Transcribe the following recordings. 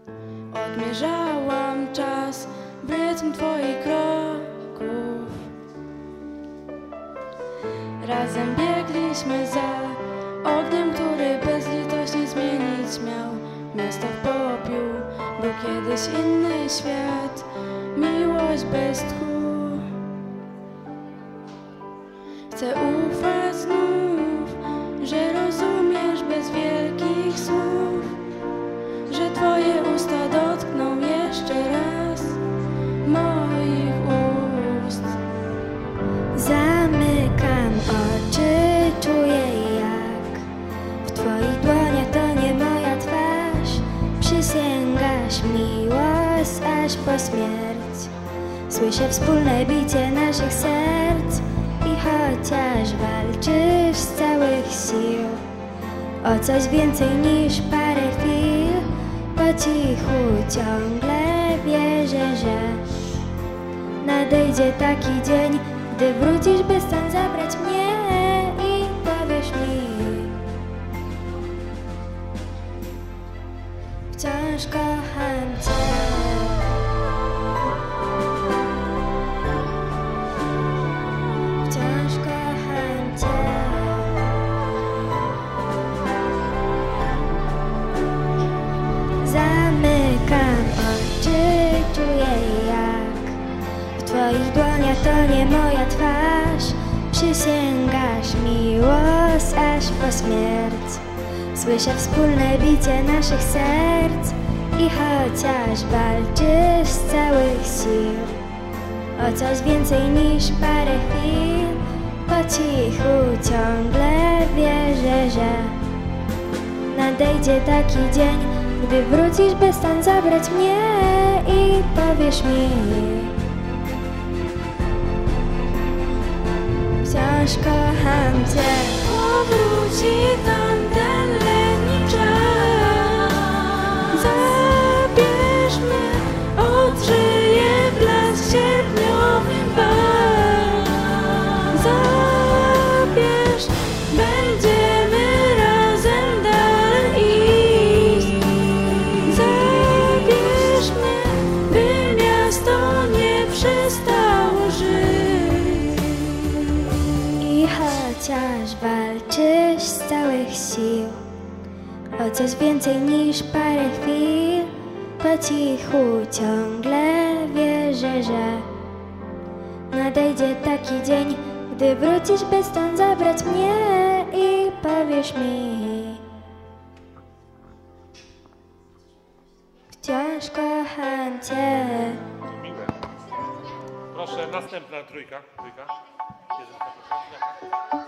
Odmierzałam czas w rytm twoich kroków. Razem biegliśmy za ogniem, który bezlitośnie zmienić miał miasto w popiół. Był kiedyś inny świat, miłość bez tchu. Chcę ufać znów, że rozumiesz bez wielkich słów, że twoje usta dotkną jeszcze raz moich ust. Zamykam oczy, czuję jak w twoich dłoniach to nie moja twarz. Przysięgasz miłość aż po śmierć. Słyszę wspólne bicie naszych serc i chociaż walczysz z całych sił o coś więcej niż parę chwil, po cichu ciągle wierzę, że nadejdzie taki dzień, gdy wrócisz, by stąd zabrać mnie i powiesz mi: wciąż kocham cię. Wciąż kocham cię. Zamykam oczy, czuję jak w twoich dłoniach to nie moja twarz. Przysięgasz miłość aż po śmierć. Słyszę wspólne bicie naszych serc i chociaż walczysz z całych sił o coś więcej niż parę chwil, po cichu ciągle wierzę, że nadejdzie taki dzień, gdy wrócisz, by stąd zabrać mnie i powiesz mi: wciąż kocham cię. Powróci tamten letni czas, zabierz mnie, odżyję blask sierpniowy bal. Zabierz, będziemy razem dalej iść. Zabierz mnie, by miasto nie przestało żyć. I chociaż walczysz z całych sił o coś więcej niż parę chwil, po cichu ciągle wierzę, że nadejdzie taki dzień, gdy wrócisz, by stąd zabrać mnie i powiesz mi: wciąż kocham cię. Miłe. Proszę, następna trójka. Jedynka, proszę.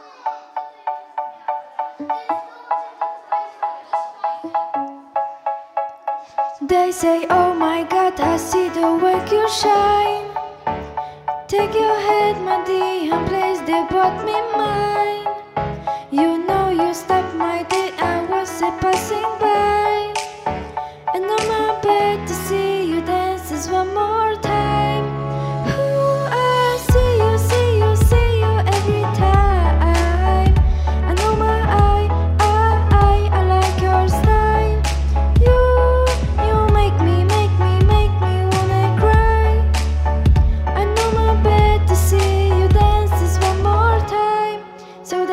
They say, oh my God, I see the way you shine. Take your head, my dear, and place the bought me mine. You know you stopped my day, I was passing by. And on my bed to see you dance this one more time. Ooh, I see you every time. I know my I like your style. You make me wanna cry. I know my bed to see you dance this one more time. So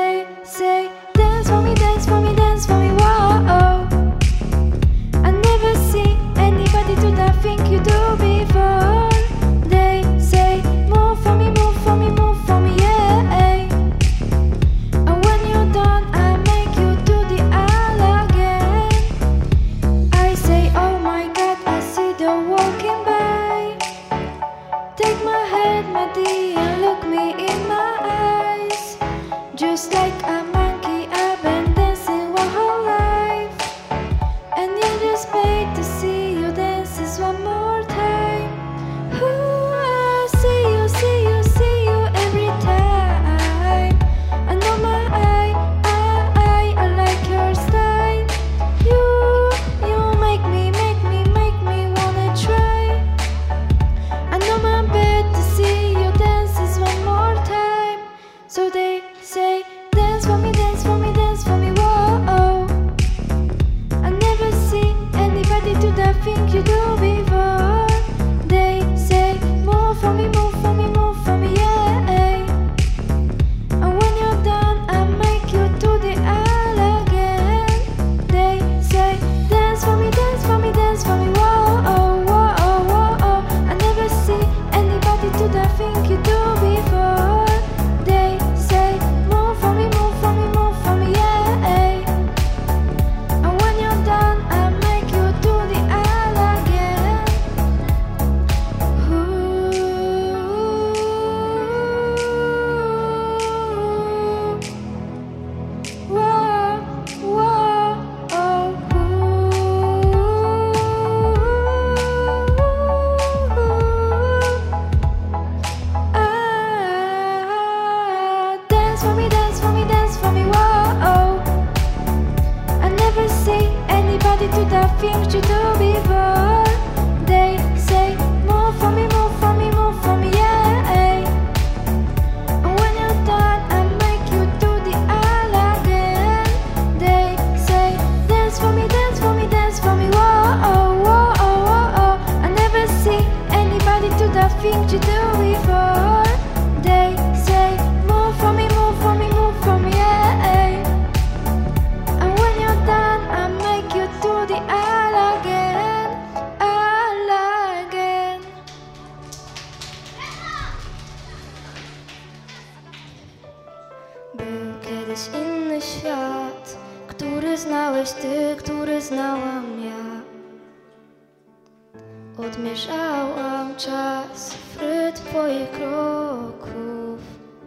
Odmierzałam czas w rytm twoich kroków.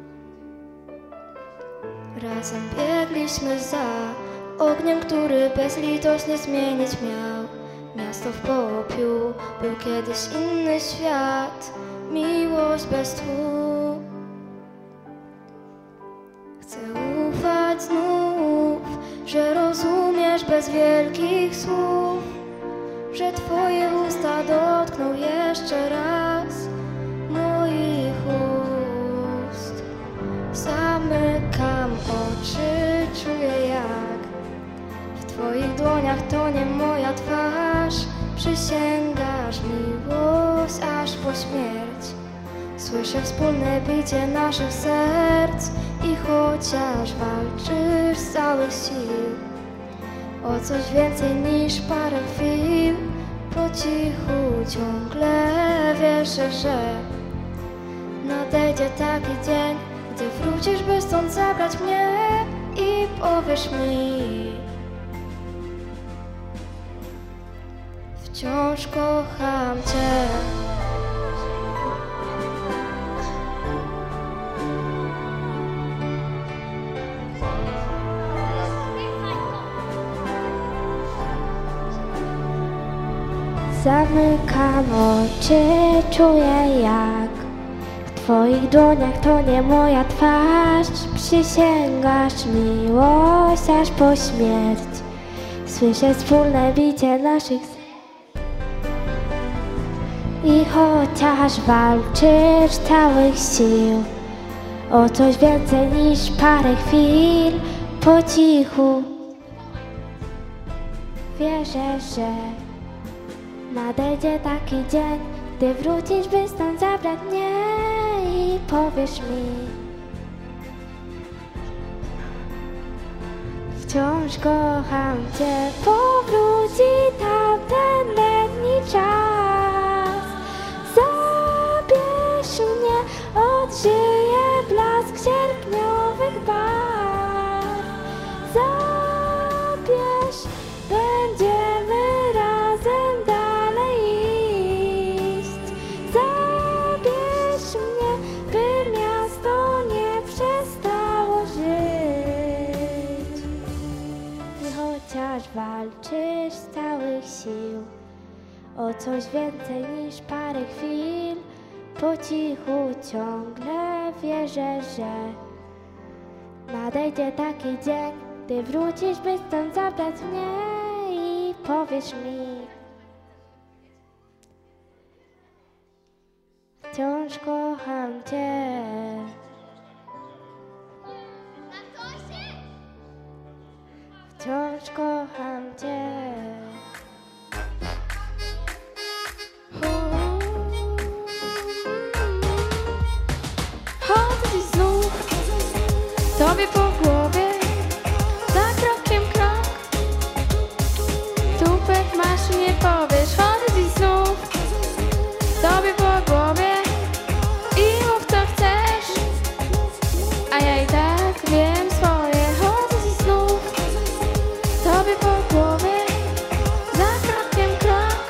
Razem biegliśmy za ogniem, który bezlitośnie zmienić miał. Miasto w popiół, był kiedyś inny świat, miłość bez tchu. Chcę ufać znów, że rozumiesz bez wielkich słów, że twoje usta dotkną jeszcze raz moich ust. Zamykam oczy, czuję jak w twoich dłoniach tonie moja twarz. Przysięgasz miłość aż po śmierć. Słyszę wspólne bicie naszych serc i chociaż walczysz z całych sił o coś więcej niż parę chwil, po cichu ciągle wierzę, że nadejdzie taki dzień, gdy wrócisz, by stąd zabrać mnie i powiesz mi: wciąż kocham cię. Zamykam oczy, czuję jak w twoich dłoniach tonie moja twarz. Przysięgasz miłość aż po śmierć. Słyszę wspólne bicie naszych i chociaż walczysz z całych sił o coś więcej niż parę chwil, po cichu wierzę, że nadejdzie taki dzień, gdy wrócisz, by stąd zabrać mnie i powiesz mi: wciąż kocham cię. Powróci tamten letni czas, zabierz mnie, odżyję blask sierpniowych barw. Zabierz, będziemy razem dalej iść. Zabierz mnie, by miasto nie przestało żyć. I chociaż walczysz z całych sił o coś więcej niż parę chwil, po cichu ciągle wierzę, że nadejdzie taki dzień, gdy wrócisz, by stąd zabrać mnie i powiesz mi: wciąż kocham cię. Wciąż kocham cię. Chodzę dziś znów tobie po głowie, za krokiem krok, tupet masz i nie powiesz. Chodzę dziś znów tobie po głowie i mów co chcesz, a ja i tak wiem swoje. Chodzę dziś znów tobie po głowie, za krokiem krok,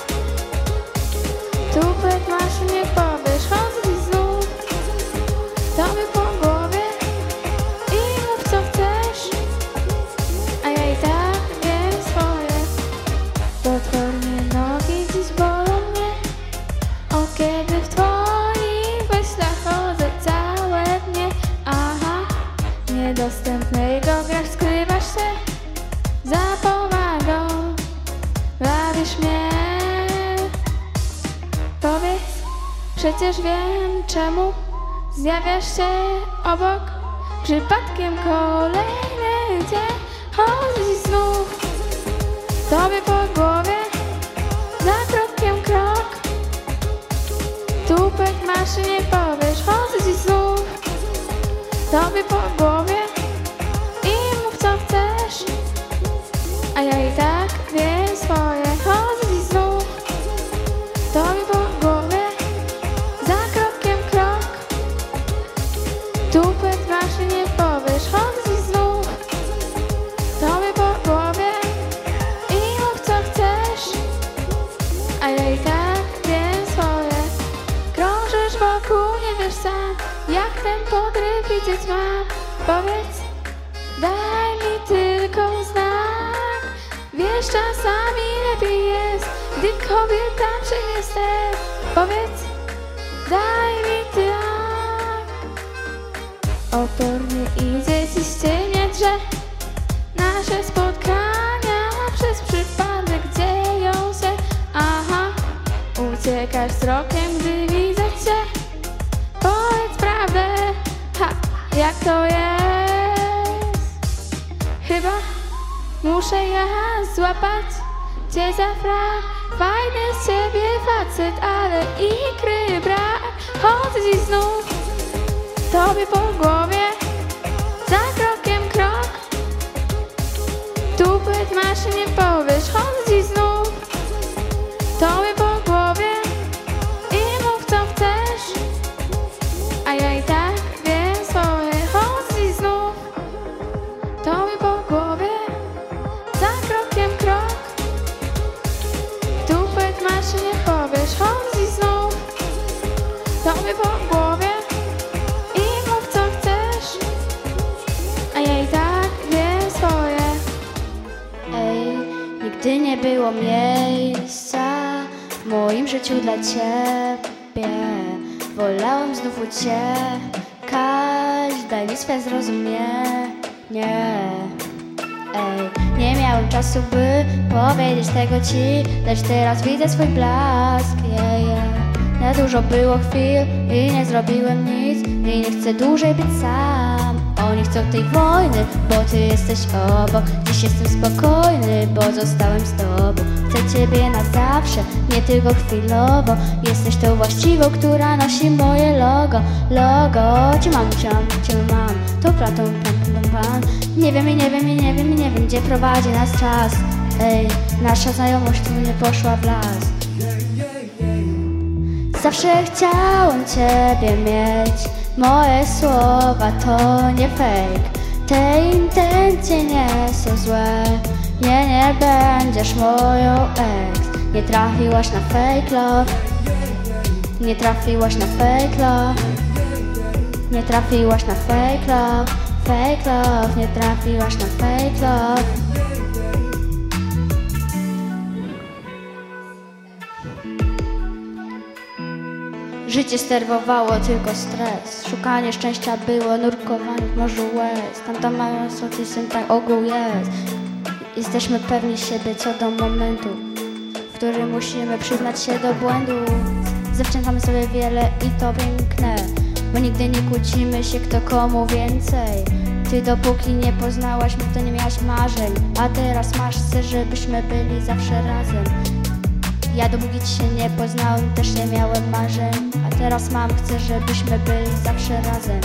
tupet masz i nie powiesz. Chodzę dziś znów tobie po głowie i mów co chcesz, a ja i tak wiem swoje. Potwornie nogi dziś bolą mnie, o kiedy w twoich myślach chodzę całe dnie. Aha, niedostępnej grach skrywasz się za powagą, bawisz mnie. Powiedz, przecież wiem czemu zjawiasz się obok, przypadkiem kolejny dzień. Chodzę dziś znów tobie po głowie, za krokiem krok, tupet masz i nie powiesz. Chodzę dziś znów tobie po głowie i mów co chcesz, a ja i tak wiem swoje. Chodzę dziś znów tobie po głowie, za krokiem krok, tupet masz i nie powiesz. Chodzę dziś znów tobie po głowie i mów co chcesz, a ja i tak wiem. Krążysz wokół, nie wiesz sam, jak ten podryw widzieć mam. Powiedz, daj mi tylko znak. Wiesz, czasami lepiej jest, gdy kobieta przyjdzie. Powiedz, daj mi tak. Opornie idzie ci ściemniać, że nasze spotkania przez przypadek dzieją się. Aha, uciekasz wzrokiem, gdy widzę cię. Powiedz prawdę, ha, jak to jest? Chyba muszę ja złapać cię za frak. Fajny z ciebie facet, ale ikry brak. Chodzę dziś znów tobie po głowie, za krokiem krok. Tupet masz, nie powiesz. Chodzę dziś znów tobie po głowie i mów co chcesz, a ja i tak wiem swoje. Chodzę dziś znów tobie po głowie, za krokiem krok. Tupet masz, nie powiesz. Chodzę dziś znów tobie po głowie i mów co chcesz, a ja i tak wiem swoje. Ej, nigdy nie było miejsca w moim życiu dla ciebie. Wolałem znów uciekać, daj mi swe zrozumienie. Ej, nie miałem czasu, by powiedzieć tego ci, lecz teraz widzę swój blask. Nie dużo było chwil i nie zrobiłem nic, i nie chcę dłużej być sam. Oni chcą tej wojny, bo ty jesteś obok. Dziś jestem spokojny, bo zostałem z tobą. Chcę ciebie na zawsze, nie tylko chwilowo. Jesteś tą właściwą, która nosi moje logo. Logo, cię mam, to platą, pan. Nie wiem, gdzie prowadzi nas czas. Ej, nasza znajomość tu nie poszła w las. Zawsze chciałem ciebie mieć. Moje słowa to nie fake. Te intencje nie są złe. Nie będziesz moją ex. Nie trafiłaś na fake love. Nie trafiłaś na fake love. Nie trafiłaś na fake love. Fake love, nie trafiłaś na fake love. Życie sterwowało tylko stres. Szukanie szczęścia było nurkowanie w morzu łez. Tamta mają syn, tak ogół jest. Jesteśmy pewni siebie co do momentu, w którym musimy przyznać się do błędu. Zawdzięczamy sobie wiele i to piękne, bo nigdy nie kłócimy się kto komu więcej. Ty dopóki nie poznałaś mnie, to nie miałaś marzeń, a teraz masz, chcę żebyśmy byli zawsze razem. Ja dopóki ci się nie poznałem, też nie miałem marzeń, a teraz mam, chcę żebyśmy byli zawsze razem.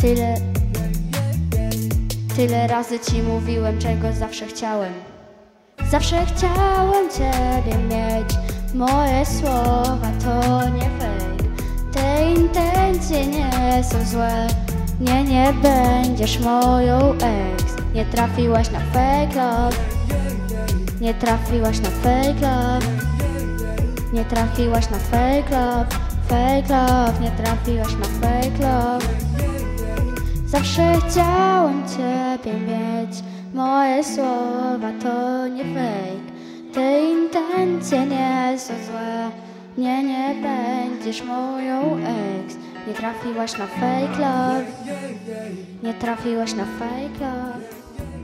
Tyle razy ci mówiłem, czego zawsze chciałem. Zawsze chciałem ciebie mieć. Moje słowa to nie fake. Te intencje nie są złe. Nie będziesz moją ex. Nie trafiłaś na fake love. Nie trafiłaś na fake love. Nie trafiłaś na fake love. Fake love, nie trafiłaś na fake love. Zawsze chciałem ciebie mieć. Moje słowa to nie fake. Te intencje nie są złe. Nie będziesz moją ex. Nie trafiłaś na fake love. Nie trafiłaś na fake love.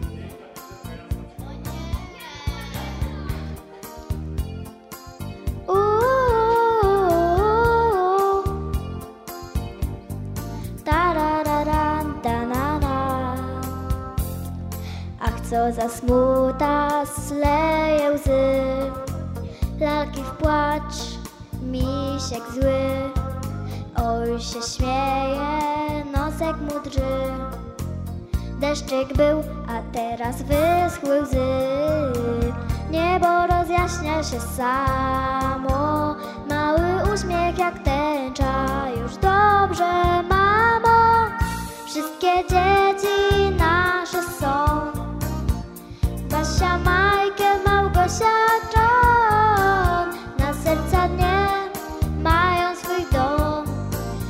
Co za smuta sleje łzy, lalki w płacz, misiek zły. Oj się śmieje, nosek mu drży. Deszczyk był, a teraz wyschły łzy. Niebo rozjaśnia się samo, mały uśmiech jak tęcza. Już dobrze, mamo, wszystkie dzieci nasze są. Basia, Michael, Małgosia, John na serca dnie mają swój dom.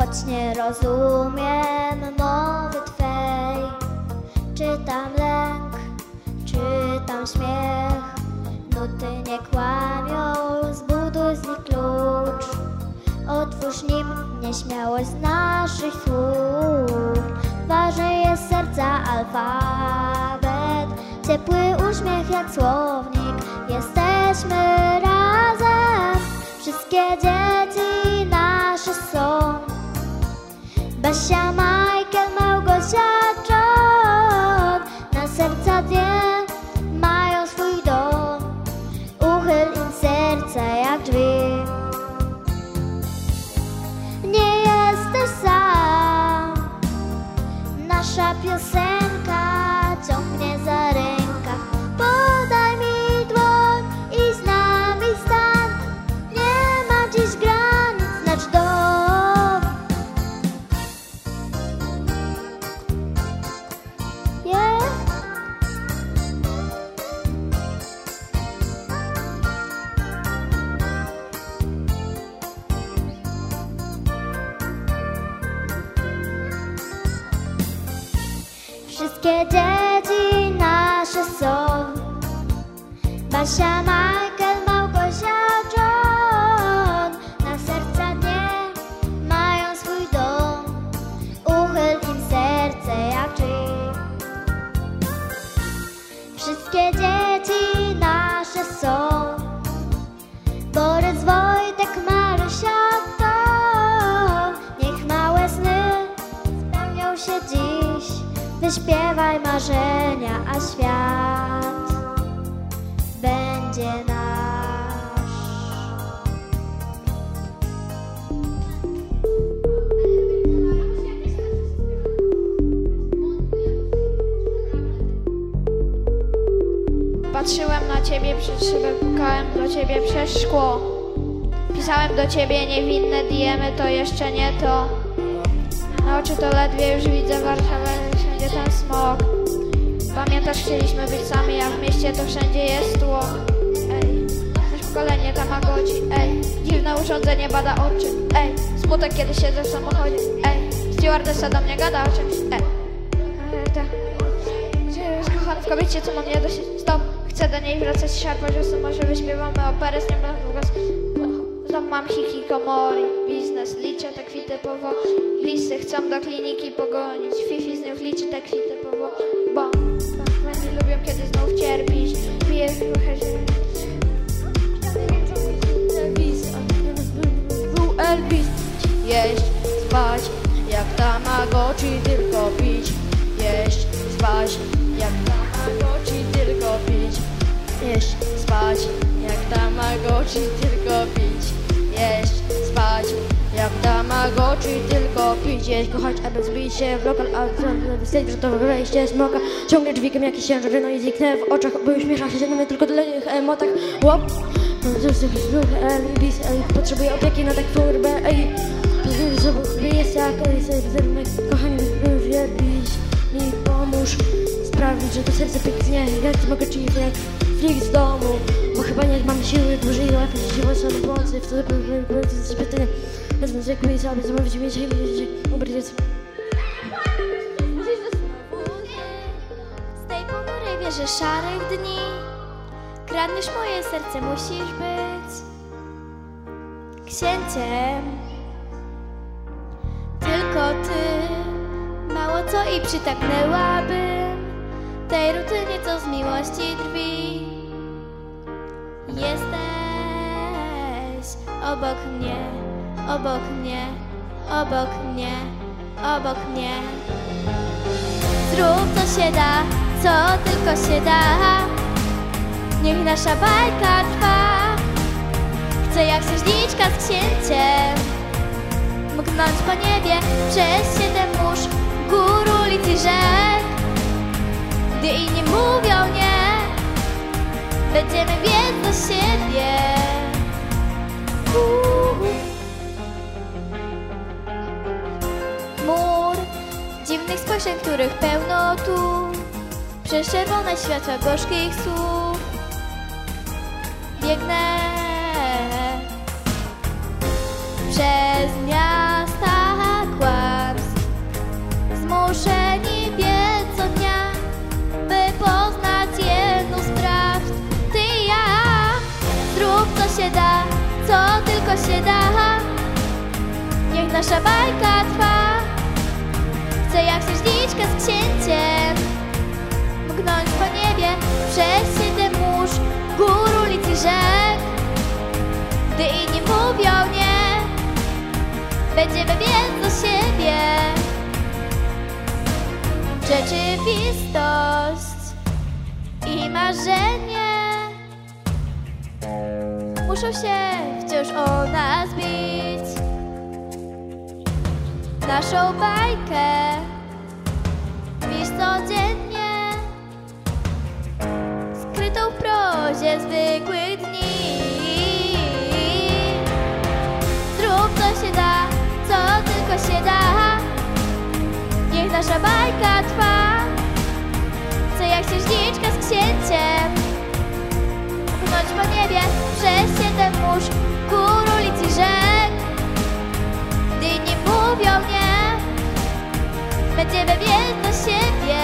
choć nie rozumiem mowy Twej. Czytam lęk, czytam śmiech, nuty nie kłamią, zbuduj z nich klucz. Otwórz nim nieśmiałość naszych słów. Ważny jest serca alfabet, ciepły uśmiech jak słownik. Jesteśmy razem, wszystkie dzieci nasze są. Basia, Michael, Małgosia, John. Na serca dwie mają swój dom. Uchyl im serca jak drzwi. Nie jesteś sam. Nasza piosenka ciągnie za rękach. Podaj mi dłoń i z nami stań. Nie ma dziś granic nasz dom. Yeah. Wszystkie dzieci nasze są. Basia, Michael, Małgosia, John. Na serca dnie mają swój dom. Uchyl im serce jak drzwi. Wszystkie dzieci nasze są. Borys, Wojtek, Marysia, Tom. Niech małe sny spełnią się dziś. Wyśpiewaj marzenia, a świat będzie nasz. Patrzyłem na ciebie przez szybę, pukałem do ciebie przez szkło. Pisałem do ciebie niewinne diemy, to jeszcze nie to. Na oczy to ledwie już widzę Warszawę, wszędzie ten smog. Pamiętasz, chcieliśmy być sami, a w mieście to wszędzie jest tłok. Ej, nasze pokolenie Tamagotchi. Ej, dziwne urządzenie bada oczy. Ej, smutek kiedy siedzę w samochodzie. Ej, stewardessa do mnie gada o czymś. Ej, kochany w kobiecie, co mam nie dość. Stop, chcę do niej wracać, szarpać osób, może wyśpiewamy operę, z nią długo. Znów mam hikikomori, biznes, liczę te kwity powoli. Bliscy chcą do kliniki pogonić, Fifi znów liczy te kwity powoli. Bo oni lubią kiedy znów cierpić. Piję w Elvis. Jeść, spać, jak Tamagotchi, tylko pić. Jeść, spać, jak Tamagotchi, tylko pić. Jeść, spać, jak Tamagotchi, tylko pić. Jeść, spać, jak Tamagotchi, tylko pić. Jeść, kochać, aby zbić się w lokal, a wstać, że to wejście smoka. Ciągle dźwigiem jakiś ciężar, no i zniknę w oczach, bo uśmiesza się na mnie tylko dla nich emotach. Łop! Elvis, potrzebuję opieki na tak furbę, ej. Jest jak, kochani, wierbić mi pomóż sprawić, że to serce pięknie, jak mogę ci jak flik z domu, bo chyba nie mam siły dłużej łapać siłę sobie pomocy, w co pytanie, wezmę zwykły sobie zamówić mi się ubrać. Z tej ponurej wieży szarych dni kradniesz moje serce, musisz być księciem. Tylko ty, mało co i przytaknęłabym tej rutynie, co z miłości drwi. Jesteś obok mnie, obok mnie, obok mnie, obok mnie. Zrób co się da, co tylko się da. Niech nasza bajka trwa. Chcę jak księżniczka z księciem mknąć po niebie przez 7 mórz, gór, ulic i rzek. Gdy inni mówią nie, będziemy biec do siebie. Mur dziwnych spojrzeń, których pełno tu, przez czerwone światła gorzkich słów. Biegnę przez miasta tylko się da. Niech nasza bajka trwa. Chcę jak księżniczka z księciem mknąć po niebie przez 7 mórz, gór, ulic i rzek. Gdy inni mówią nie, będziemy więc do siebie. Rzeczywistość i marzenie muszą się wciąż o nas bić. Naszą bajkę pisz codziennie, skrytą w prozie zwykłych dni. Zrób co się da, co tylko się da. Niech nasza bajka trwa. Chcę jak księżniczka z księciem mknąć po niebie przez 7 mórz, gór, ulic i rzek. Gdy inni mówią nie, będziemy więc do siebie.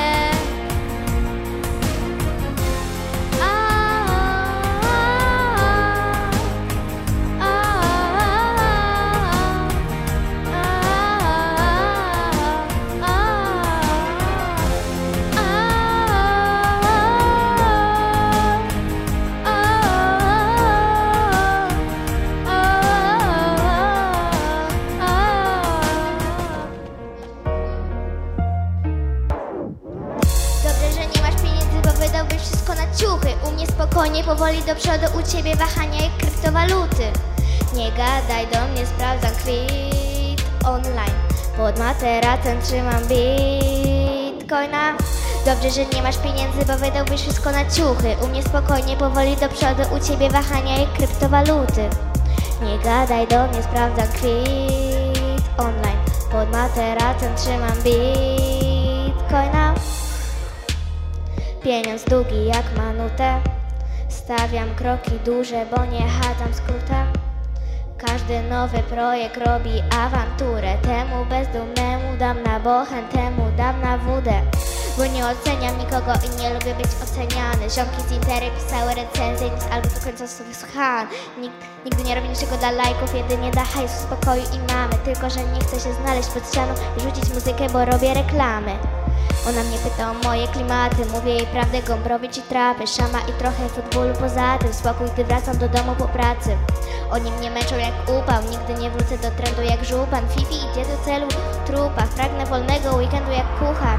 Wydałbyś wszystko na ciuchy. U mnie spokojnie, powoli do przodu, u ciebie wahania jak kryptowaluty. Nie gadaj do mnie, sprawdzam kwit online. Pod materacem trzymam bitcoina. Dobrze, że nie masz pieniędzy, bo wydałbyś wszystko na ciuchy. U mnie spokojnie, powoli do przodu, u ciebie wahania jak kryptowaluty. Nie gadaj do mnie, sprawdzam kwit online. Pod materacem trzymam bitcoina. Pieniądz długi jak manutę. Stawiam kroki duże, bo nie chadzam skrótem. Każdy nowy projekt robi awanturę. Temu bezdomnemu dam na bochen, temu dam na wódę. Bo nie oceniam nikogo i nie lubię być oceniany. Ziomki z Intery pisały recenzje, nic albo do końca sobie słuchałam. Nigdy nie robi niczego dla lajków, jedynie da hajsu, spokoju i mamy. Tylko że nie chcę się znaleźć pod ścianą i rzucić muzykę, bo robię reklamy. Ona mnie pyta o moje klimaty, mówię jej prawdę, Gombrowicz i trapy, szama i trochę futbolu poza tym, spokój, gdy wracam do domu po pracy. Oni mnie męczą jak upał, nigdy nie wrócę do trendu jak żupan. Fifi idzie do celu w trupach, pragnę wolnego weekendu jak kuchar.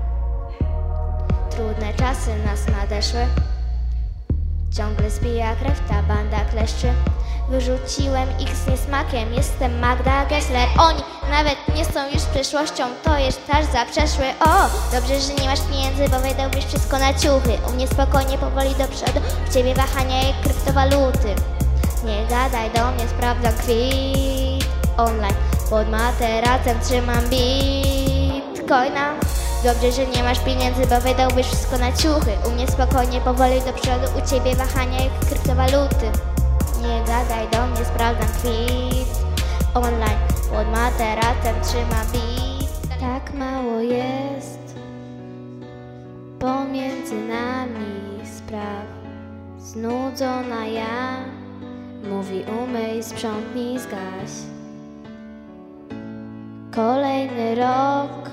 Trudne czasy nas nadeszły, ciągle spija krew ta banda kleszczy. Wyrzuciłem ich z niesmakiem, jestem Magda Gessler. Oni nawet nie są już przyszłością, to jest czas zaprzeszły. O, dobrze, że nie masz pieniędzy, bo wydałbyś wszystko na ciuchy. U mnie spokojnie, powoli do przodu, u ciebie wahania jak kryptowaluty. Nie gadaj do mnie, sprawdzam kwit online. Pod materacem trzymam bitcoina. Dobrze, że nie masz pieniędzy, bo wydałbyś wszystko na ciuchy. U mnie spokojnie, powoli do przodu, u ciebie wahania jak kryptowaluty. Nie gadaj do mnie, sprawdzam kwit online. Pod materacem trzymam bit. Tak mało jest pomiędzy nami spraw. Znudzona ja, mówi umyj, sprzątnij, zgaś. Kolejny rok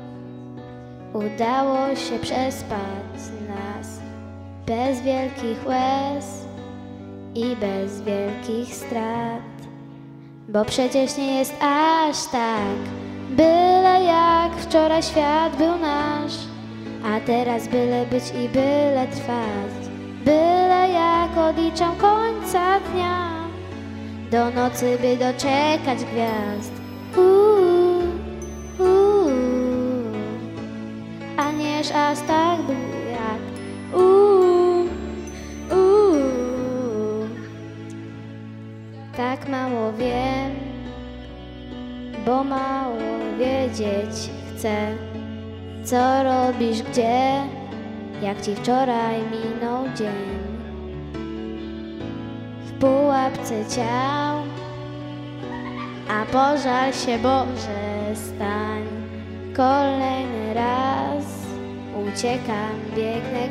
udało się przespać nas bez wielkich łez i bez wielkich strat. Bo przecież nie jest aż tak, byle jak wczoraj świat był nasz. A teraz byle być i byle trwać, byle jak odliczam końca dnia, do nocy by doczekać gwiazd. A nież aż tak był jak tak mało wiem, bo mało wiedzieć chcę. Co robisz gdzie, jak ci wczoraj minął dzień? W pułapce ciał, a pożal się Boże stań. Kolejny raz uciekam, biegnę,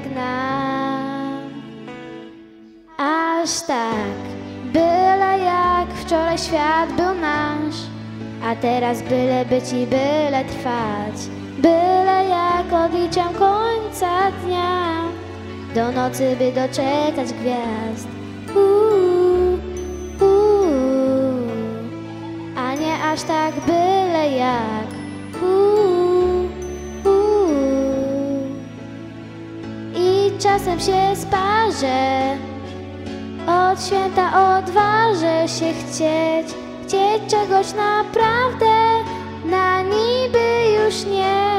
gnam. Aż tak, byle jak wczoraj świat był nasz. A teraz byle być i byle trwać, byle jak odliczam końca dnia, do nocy by doczekać gwiazd. A nie aż tak byle jak. I czasem się sparzę, od święta odważę się chcieć czegoś naprawdę, na niby już nie.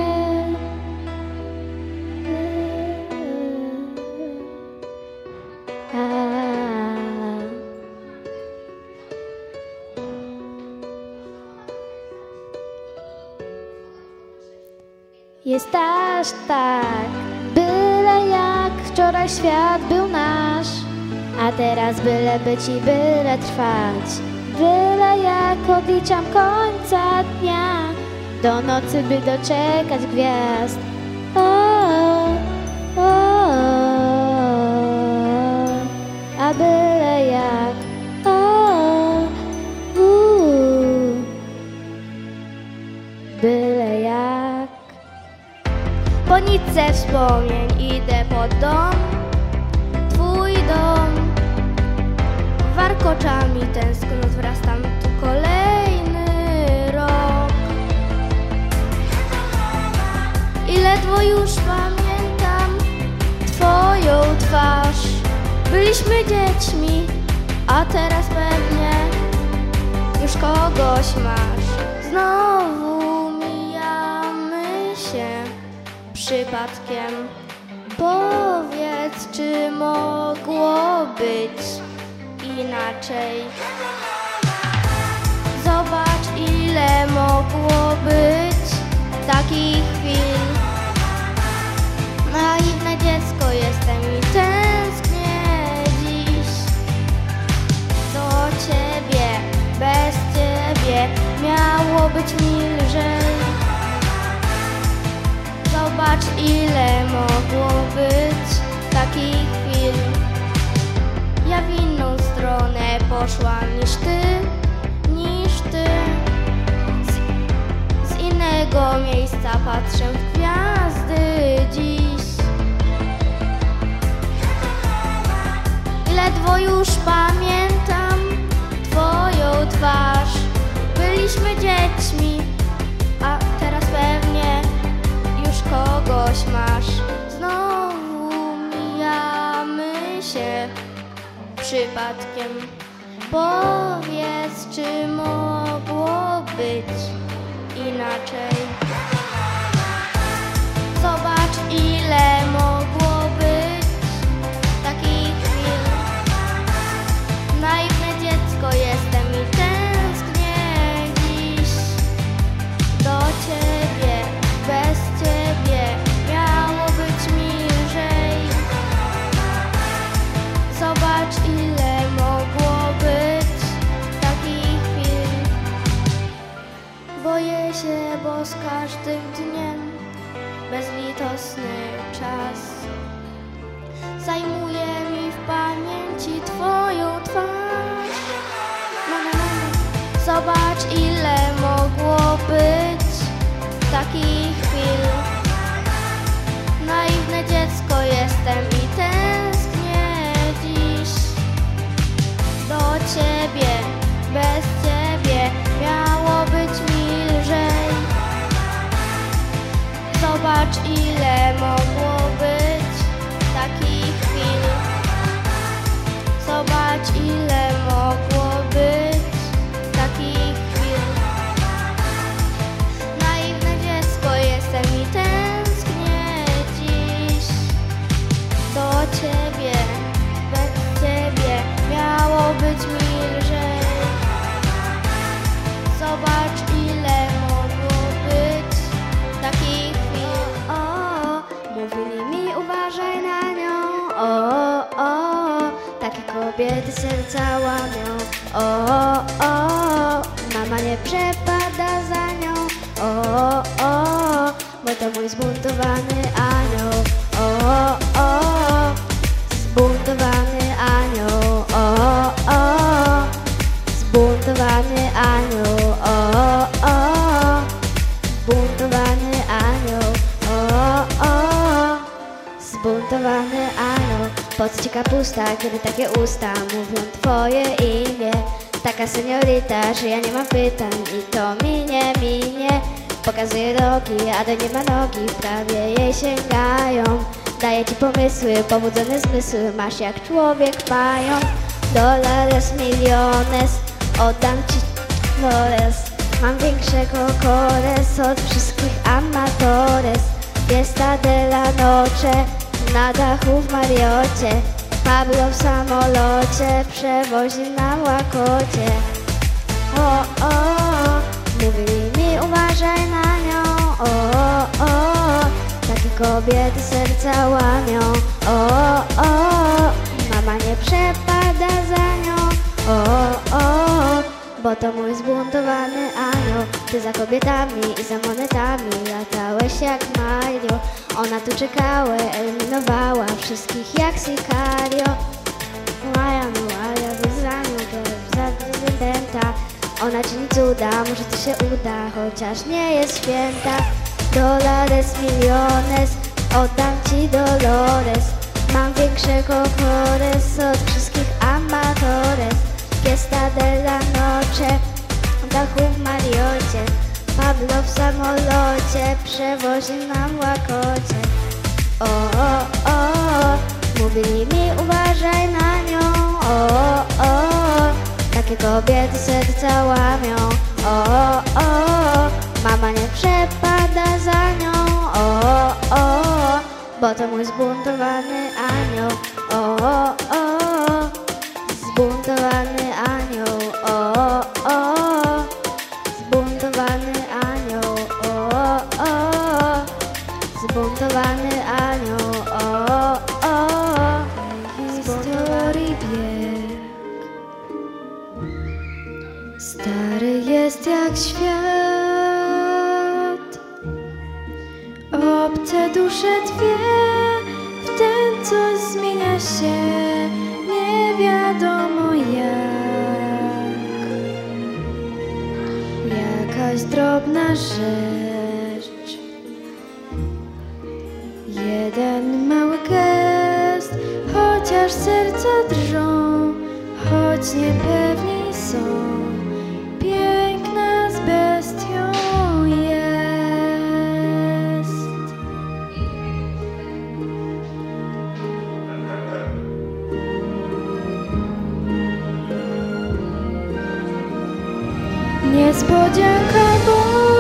Jest aż tak, byle jak wczoraj świat był nasz, a teraz byle być i byle trwać, byle jak odliczam końca dnia, do nocy by doczekać gwiazd. A byle jak. Byle jak. Po nitce wspomnień idę pod dom, twój dom. Warkoczami tęsknot wrastam tu kolejny rok. I ledwo już pamiętam twoją twarz. Byliśmy dziećmi, a teraz pewnie już kogoś masz. Znowu mijamy się przypadkiem. Powiedz, czy mogło być inaczej? Zobacz, ile mogło być takich chwil. Naiwne dziecko jestem i tęsknię dziś do ciebie. Bez ciebie miało być mi lżej. Zobacz, ile mogło być takich chwil. Ja w inną stronę poszłam niż ty. Z innego miejsca patrzę w gwiazdy dziś. Ledwo już pamiętam twoją twarz. Byliśmy dziećmi, a teraz pewnie już kogoś masz. Znowu mijamy się przypadkiem. Powiedz, czy mogło być inaczej? Zobacz, ile mogło być takich chwil. Naiwne dziecko jestem i tęsknię dziś do ciebie. Bez ciebie miało być mi lżej. Zobacz, ile mogło być takich chwil. Boję się, bo z każdym dniem bezlitosny czas zajmuje mi w pamięci twoją twarz. Zobacz, ile mogło być takich chwil. Naiwne dziecko jestem i tęsknię dziś do ciebie. Bez ciebie miało być mi lżej. Zobacz, ile mogło być takich chwil. Zobacz, ile mogło być takich chwil. Naiwne dziecko jestem i tęsknię dziś do ciebie. Bez ciebie miało być mi lżej. Zobacz, ile mogło być takich chwil. Mówili mi, uważaj na nią. Takie kobiety serca łamią. Mama nie przepada za nią. Bo to mój zbuntowany anioł. Zbuntowany anioł. Zbuntowany anioł, zbuntowany anioł, zbuntowany anioł. Po co ci kapusta, kiedy takie usta mówią twoje imię? Taka seniorita, że ja nie mam pytań i to minie. Pokazuje rogi, a do nie ma nogi, prawie jej sięgają. Daję ci pomysły, pobudzone zmysły, masz jak człowiek pająk. Dolares, miliones, oddam ci flores. Mam większego kores od wszystkich amatores. Fiesta de la noche, na dachu w Mariocie. Pablo w samolocie, przewozi na łakocie. Mówili mi uważaj na nią, takie kobiety serca łamią, mama nie przepada za nią, bo to mój zbuntowany anioł. Ty za kobietami i za monetami latałeś jak Mario. Ona tu czekała, eliminowała wszystkich jak Sicario. Moja miła, wyzwanie za prezydenta. Ona czyni cuda, może to się uda, chociaż nie jest święta. Dolares, miliones, oddam ci Dolores. Mam większego kores od wszystkich amatores. Fiesta de la noche, w dachu w Mariocie. Pablo w samolocie, przewozi nam łakocie. Mówili mi uważaj na nią, takie kobiety serca łamią, mama nie przepada za nią, bo to mój zbuntowany anioł, zbuntowany anioł, zbuntowany anioł, zbuntowany anioł, Historii bieg stary jest jak świat. Obce dusze dwie, w ten coś zmienia się, nie wiadomo jak. Jakaś drobna rzecz, jeden mały gest, chociaż serca drżą, choć niepewni są, piękna z bestią jest. Niespodzianka, bo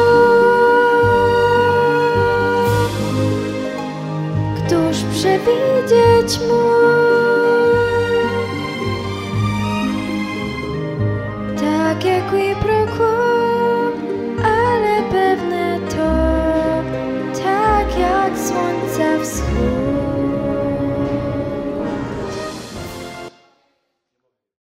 któż przewidzieć mógł? Tak jak qui pro quo,